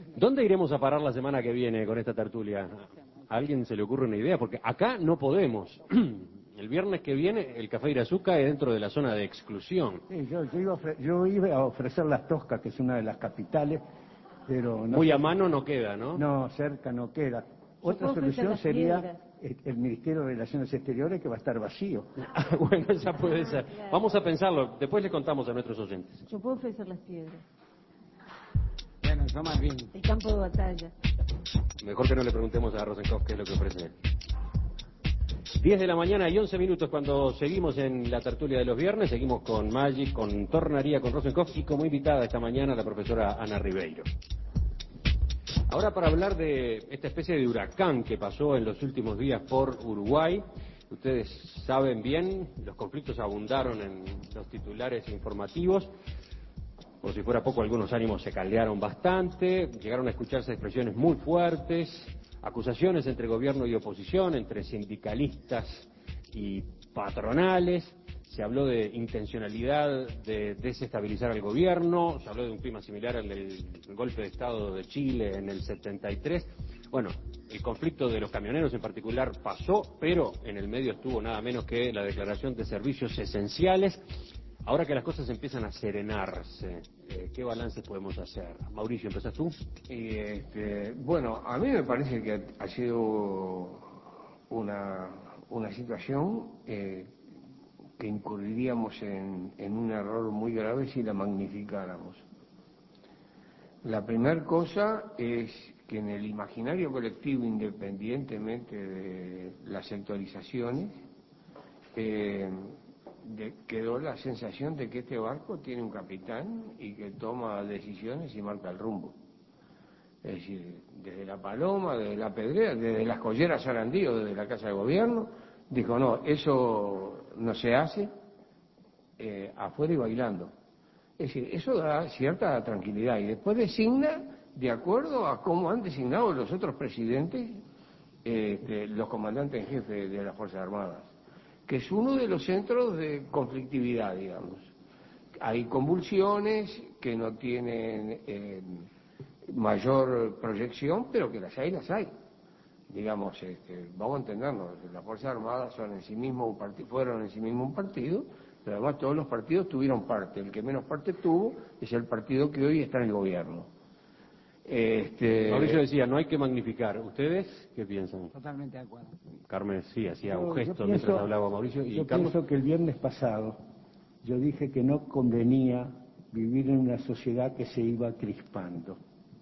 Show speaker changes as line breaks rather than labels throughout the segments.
¿Dónde iremos a parar la semana que viene con esta tertulia? ¿A alguien se le ocurre una idea? Porque acá no podemos. El viernes que viene el Café Irazú cae dentro de la zona de exclusión.
Sí, yo iba a ofrecer Las Toscas, que es una de las capitales, pero no
Muy
sé,
a mano no queda, ¿no?
no, cerca no queda. Otra solución sería el Ministerio de Relaciones Exteriores, que va a estar vacío.
Bueno, esa puede ser. Vamos a pensarlo, después le contamos a nuestros oyentes.
Yo puedo ofrecer las piedras.
Bueno, yo más bien.
El campo de batalla.
Mejor que no le preguntemos a Rosenkopf qué es lo que ofrece él. 10 de la mañana y 11 minutos cuando seguimos en la tertulia de los viernes, seguimos con Magic, con Tornaría, con Rosenkopf y como invitada esta mañana la profesora Ana Ribeiro. Ahora para hablar de esta especie de huracán que pasó en los últimos días por Uruguay. Ustedes saben bien, los conflictos abundaron en los titulares informativos. Por si fuera poco, algunos ánimos se caldearon bastante, llegaron a escucharse expresiones muy fuertes, acusaciones entre gobierno y oposición, entre sindicalistas y patronales. Se habló de intencionalidad de desestabilizar al gobierno, se habló de un clima similar al del golpe de Estado de Chile en el 73. Bueno, el conflicto de los camioneros en particular pasó, pero en el medio estuvo nada menos que la declaración de servicios esenciales. Ahora que las cosas empiezan a serenarse, ¿qué balance podemos hacer? Mauricio, ¿empezás tú?
Bueno, a mí me parece que ha sido una situación que incurriríamos en un error muy grave si la magnificáramos. La primera cosa es que en el imaginario colectivo, independientemente de las sectorizaciones, quedó la sensación de que este barco tiene un capitán y que toma decisiones y marca el rumbo. Es decir, desde La Paloma, desde La Pedrea, desde las Colleras Sarandí, desde la Casa de Gobierno, dijo, no, eso no se hace, afuera y bailando. Es decir, eso da cierta tranquilidad y después designa de acuerdo a cómo han designado los otros presidentes, los comandantes en jefe de las Fuerzas Armadas, que es uno de los centros de conflictividad, digamos. Hay convulsiones que no tienen mayor proyección, pero que las hay. Digamos, vamos a entendernos, las Fuerzas Armadas son en sí mismo fueron en sí mismo un partido, pero además todos los partidos tuvieron parte. El que menos parte tuvo es el partido que hoy está en el gobierno.
Mauricio decía, no hay que magnificar. ¿Ustedes qué piensan?
Totalmente de acuerdo.
Carmen sí, hacía un
Yo
gesto
pienso-
mientras hablaba Mauricio. Y
Yo
Carlos,
pienso que el viernes pasado yo dije que no convenía vivir en una sociedad que se iba crispando.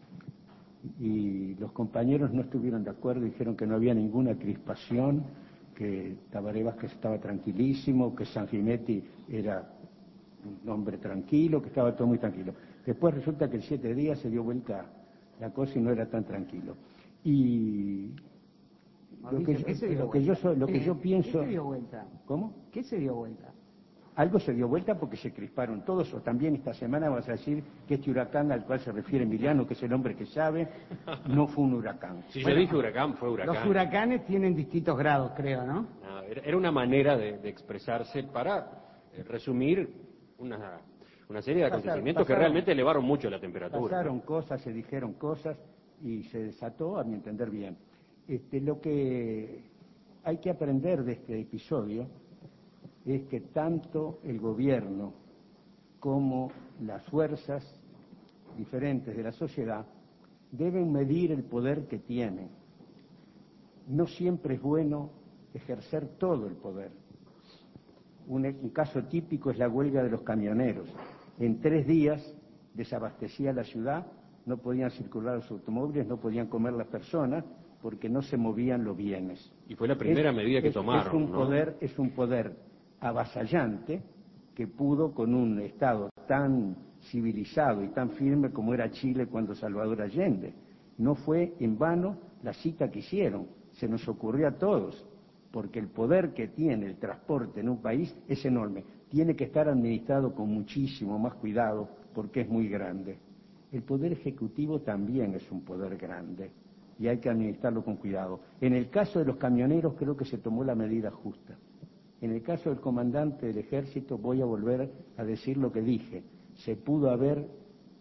Y los compañeros no estuvieron de acuerdo, dijeron que no había ninguna crispación, que Tabaré Vázquez estaba tranquilísimo, que Sanguinetti era un hombre tranquilo, que estaba todo muy tranquilo. Después resulta que en 7 días se dio vuelta la cosa y no era tan tranquilo. Y lo que yo pienso...
¿Qué se dio vuelta?
¿Cómo?
¿Qué se dio vuelta?
Algo se dio vuelta porque se crisparon todos, o también esta semana vamos a decir que este huracán al cual se refiere Emiliano, que es el hombre que sabe, no fue un huracán.
si yo dije huracán, fue huracán.
Los huracanes tienen distintos grados, creo, ¿no?
No, era una manera de expresarse para resumir una serie de acontecimientos que realmente elevaron mucho la temperatura.
Pasaron cosas, se dijeron cosas y se desató, a mi entender, bien. Lo que hay que aprender de este episodio es que tanto el gobierno como las fuerzas diferentes de la sociedad deben medir el poder que tienen. No siempre es bueno ejercer todo el poder. Un caso típico es la huelga de los camioneros. En 3 días desabastecía la ciudad, no podían circular los automóviles, no podían comer las personas, porque no se movían los bienes.
Y fue la primera medida que tomaron,
Es un poder avasallante que pudo, con un Estado tan civilizado y tan firme como era Chile cuando Salvador Allende. No fue en vano la cita que hicieron, se nos ocurrió a todos, porque el poder que tiene el transporte en un país es enorme. Tiene que estar administrado con muchísimo más cuidado porque es muy grande. El poder ejecutivo también es un poder grande y hay que administrarlo con cuidado. En el caso de los camioneros creo que se tomó la medida justa. En el caso del comandante del ejército voy a volver a decir lo que dije. Se pudo haber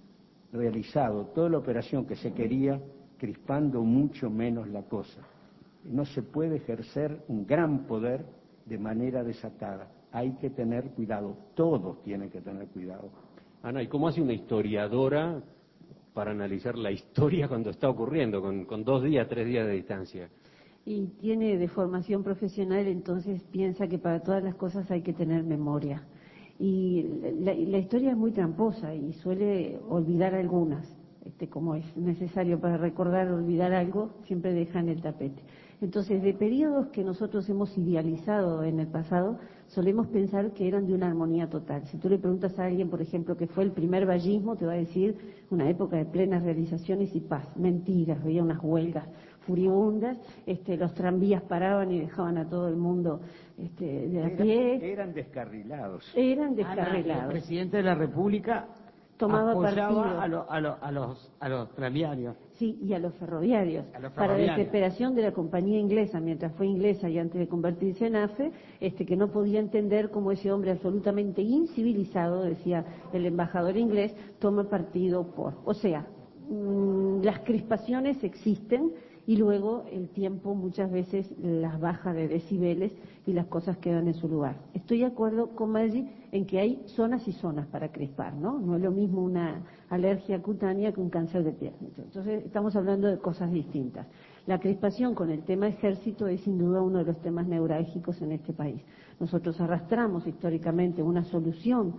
realizado toda la operación que se quería, crispando mucho menos la cosa. No se puede ejercer un gran poder de manera desatada. Hay que tener cuidado, todos tienen que tener cuidado.
Ana, ¿y cómo hace una historiadora para analizar la historia cuando está ocurriendo, con 2 días, 3 días de distancia?
Y tiene de formación profesional, entonces piensa que para todas las cosas hay que tener memoria. Y la historia es muy tramposa y suele olvidar algunas. Como es necesario para recordar, olvidar algo, siempre dejan el tapete. Entonces, de periodos que nosotros hemos idealizado en el pasado, solemos pensar que eran de una armonía total. Si tú le preguntas a alguien, por ejemplo, que fue el primer vallismo, te va a decir una época de plenas realizaciones y paz. Mentiras, había unas huelgas furibundas, los tranvías paraban y dejaban a todo el mundo de a pie.
Eran descarrilados.
Eran
El
descarrilados.
presidente de la República
Tomaba
apoyaba
partido.
a los tranviarios.
Sí, y a los ferroviarios.
A los
Para
ferroviarios.
desesperación de la compañía inglesa, mientras fue inglesa y antes de convertirse en AFE, que no podía entender cómo ese hombre absolutamente incivilizado, decía el embajador inglés, toma partido por. O sea, las crispaciones existen y luego el tiempo muchas veces las baja de decibeles y las cosas quedan en su lugar. Estoy de acuerdo con Maggi en que hay zonas y zonas para crispar, ¿no? No es lo mismo una alergia cutánea que un cáncer de piel. Entonces estamos hablando de cosas distintas. La crispación con el tema ejército es sin duda uno de los temas neurálgicos en este país. Nosotros arrastramos históricamente una solución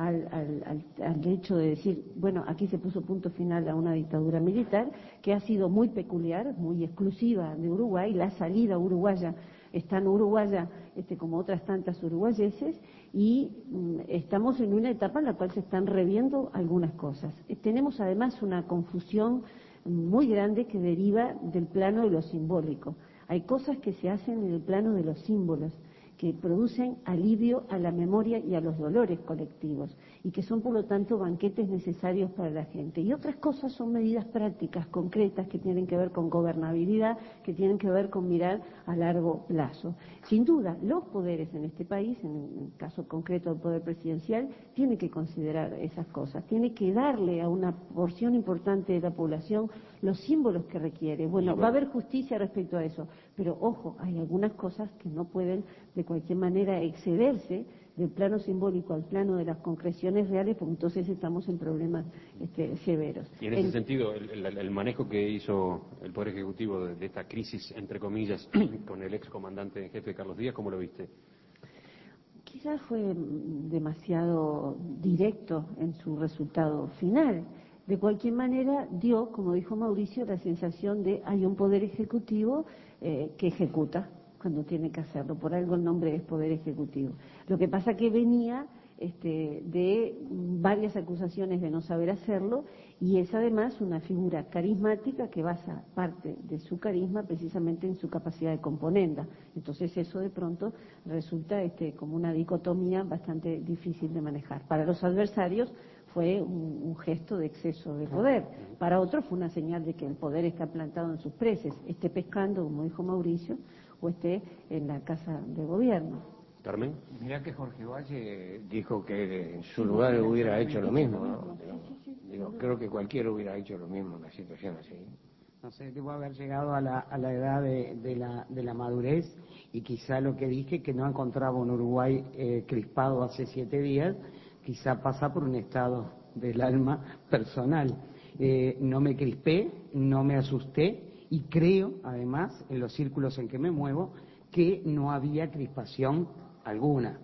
al hecho de decir, bueno, aquí se puso punto final a una dictadura militar que ha sido muy peculiar, muy exclusiva de Uruguay. La salida uruguaya es tan uruguaya como otras tantas uruguayeses, y estamos en una etapa en la cual se están reviendo algunas cosas. Tenemos además una confusión muy grande que deriva del plano de lo simbólico. Hay cosas que se hacen en el plano de los símbolos, que producen alivio a la memoria y a los dolores colectivos, y que son por lo tanto banquetes necesarios para la gente. Y otras cosas son medidas prácticas, concretas, que tienen que ver con gobernabilidad, que tienen que ver con mirar a largo plazo. Sin duda, los poderes en este país, en el caso concreto del poder presidencial, tiene que considerar esas cosas, tiene que darle a una porción importante de la población los símbolos que requiere. Bueno, va a haber justicia respecto a eso, pero ojo, hay algunas cosas que no pueden de cualquier manera excederse del plano simbólico al plano de las concreciones reales, porque entonces estamos en problemas severos.
Y en ese sentido, el manejo que hizo el Poder Ejecutivo de esta crisis, entre comillas, con el ex comandante en jefe Carlos Díaz, ¿cómo lo viste?
Quizás fue demasiado directo en su resultado final. De cualquier manera, dio, como dijo Mauricio, la sensación de hay un Poder Ejecutivo que ejecuta cuando tiene que hacerlo. Por algo el nombre es Poder Ejecutivo. Lo que pasa que venía de varias acusaciones de no saber hacerlo, y es además una figura carismática que basa parte de su carisma precisamente en su capacidad de componenda. Entonces eso de pronto resulta como una dicotomía bastante difícil de manejar. Para los adversarios fue un gesto de exceso de poder. Para otros fue una señal de que el poder está plantado en sus preces, esté pescando, como dijo Mauricio, o esté en la casa de gobierno.
Carmen.
Mirá que Jorge Valle dijo que en su lugar hubiera hecho lo mismo, ¿no? Digo, creo que cualquiera hubiera hecho lo mismo en una situación así.
No sé, debo haber llegado a la edad de la madurez, y quizá lo que dije, que no encontraba un Uruguay crispado hace 7 días, quizá pasa por un estado del alma personal. No me crispé, no me asusté, y creo, además, en los círculos en que me muevo, que no había crispación alguna.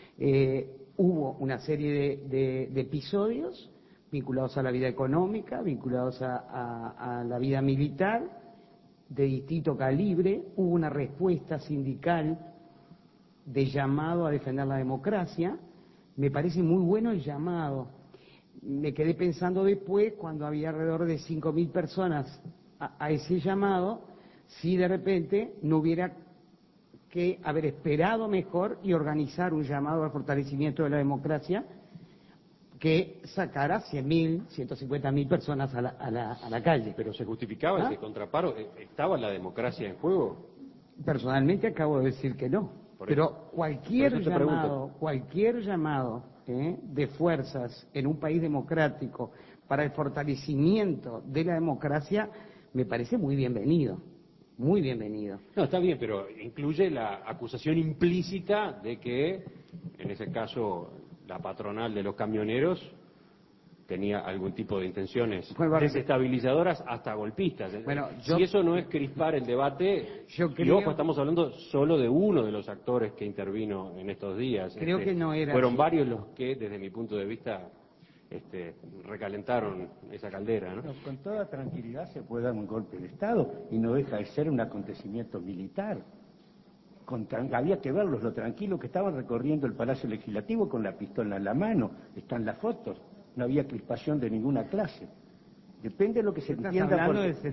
Hubo una serie de episodios vinculados a la vida económica, vinculados a la vida militar, de distinto calibre. Hubo una respuesta sindical de llamado a defender la democracia. Me parece muy bueno el llamado. Me quedé pensando después, cuando había alrededor de 5.000 personas a ese llamado, si de repente no hubiera que haber esperado mejor y organizar un llamado al fortalecimiento de la democracia que sacara 100.000, 150.000 personas a la calle.
¿Pero se justificaba ese contraparo? ¿Estaba la democracia en juego?
Personalmente acabo de decir que no. Pero cualquier llamado de fuerzas en un país democrático para el fortalecimiento de la democracia, me parece muy bienvenido. Muy bienvenido.
No, está bien, pero incluye la acusación implícita de que, en ese caso, la patronal de los camioneros tenía algún tipo de intenciones desestabilizadoras hasta golpistas.
Bueno,
si eso no es crispar el debate, y ojo, estamos hablando solo de uno de los actores que intervino en estos días.
Creo que no era
fueron
así.
varios los que, desde mi punto de vista, recalentaron esa caldera, ¿no?
Pero con toda tranquilidad se puede dar un golpe de Estado y no deja de ser un acontecimiento militar. Había que verlos, lo tranquilo que estaban recorriendo el Palacio Legislativo con la pistola en la mano. Están las fotos. No había crispación de ninguna clase. Depende de lo que se entienda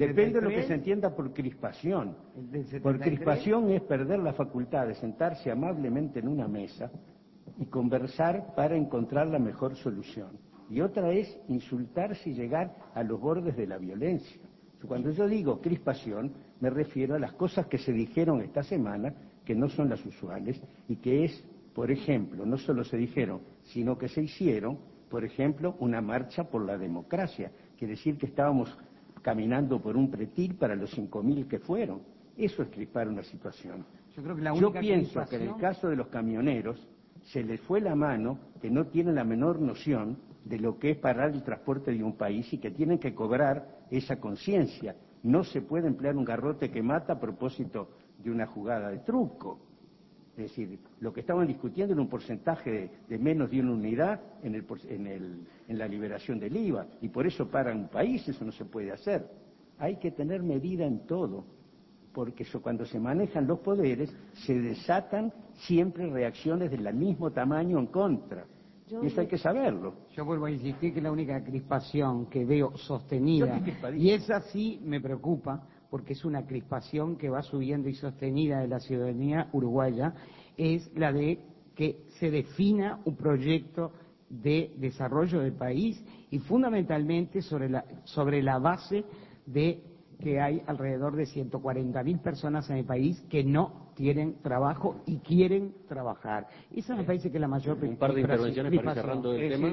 por crispación. Por crispación es perder la facultad de sentarse amablemente en una mesa y conversar para encontrar la mejor solución. Y otra es insultarse y llegar a los bordes de la violencia. Cuando yo digo crispación, me refiero a las cosas que se dijeron esta semana, que no son las usuales, y que es, por ejemplo, no solo se dijeron, sino que se hicieron, por ejemplo, una marcha por la democracia. Quiere decir que estábamos caminando por un pretil para los 5.000 que fueron. Eso es crispar una situación. Yo pienso que en el caso de los camioneros se les fue la mano, que no tienen la menor noción de lo que es parar el transporte de un país y que tienen que cobrar esa conciencia. No se puede emplear un garrote que mata a propósito de una jugada de truco. Es decir, lo que estaban discutiendo era un porcentaje de menos de una unidad en la liberación del IVA, y por eso paran un país. Eso no se puede hacer. Hay que tener medida en todo, porque cuando se manejan los poderes se desatan siempre reacciones del mismo tamaño en contra. Y eso hay que saberlo.
Yo vuelvo a insistir que la única crispación que veo sostenida, y esa sí me preocupa, porque es una crispación que va subiendo y sostenida de la ciudadanía uruguaya, es la de que se defina un proyecto de desarrollo del país y fundamentalmente sobre la base de que hay alrededor de 140.000 personas en el país que no tienen trabajo y quieren trabajar. Esa me parece que es la mayor
un par de intervenciones para ir cerrando el tema.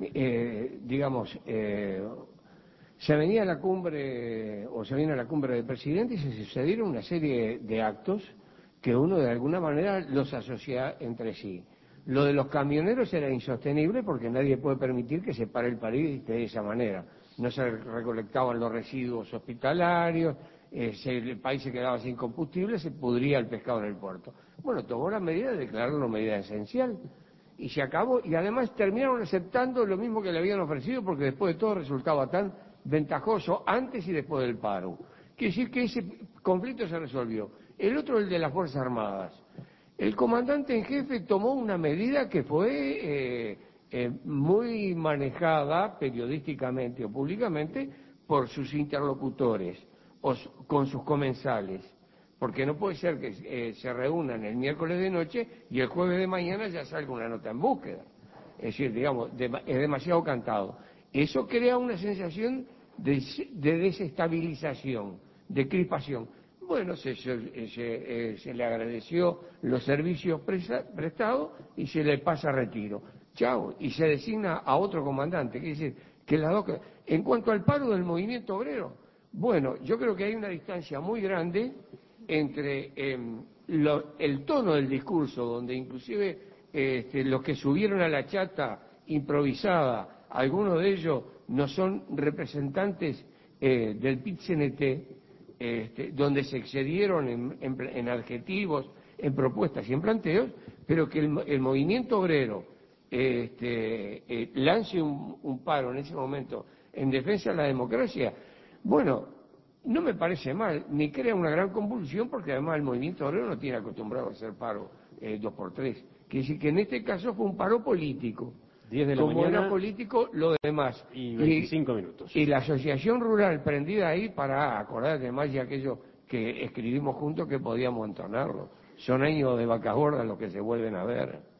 Se venía a la cumbre, o se viene a la cumbre del presidente, y se sucedieron una serie de actos que uno de alguna manera los asocia entre sí. Lo de los camioneros era insostenible porque nadie puede permitir que se pare el país de esa manera. No se recolectaban los residuos hospitalarios, el país se quedaba sin combustible, se pudría el pescado en el puerto. Bueno, tomó la medida de declararlo medida esencial y se acabó, y además terminaron aceptando lo mismo que le habían ofrecido porque después de todo resultaba tan ventajoso antes y después del paro. Quiere decir que ese conflicto se resolvió. El otro, el de las Fuerzas Armadas. El comandante en jefe tomó una medida que fue muy manejada periodísticamente o públicamente por sus interlocutores o con sus comensales, porque no puede ser que se reúnan el miércoles de noche y el jueves de mañana ya salga una nota en búsqueda. Es decir, digamos, es demasiado cantado. Eso crea una sensación de desestabilización, de crispación. Bueno, se le agradeció los servicios prestados y se le pasa a retiro. Chao, y se designa a otro comandante. Quiere decir que las dos. En cuanto al paro del movimiento obrero, bueno, yo creo que hay una distancia muy grande entre el tono del discurso, donde inclusive los que subieron a la chata improvisada, algunos de ellos no son representantes del PIT-CNT, donde se excedieron en adjetivos, en propuestas y en planteos, pero que el movimiento obrero lance un paro en ese momento en defensa de la democracia, bueno, no me parece mal, ni crea una gran convulsión, porque además el movimiento obrero no tiene acostumbrado a hacer paro 2x3. Quiere decir que en este caso fue un paro político.
10 de la
Como
mañana
era político, lo demás.
Y 25 minutos.
Y la asociación rural prendida ahí para acordar además de aquello que escribimos juntos que podíamos entonarlo. Son años de vacas gordas los que se vuelven a ver.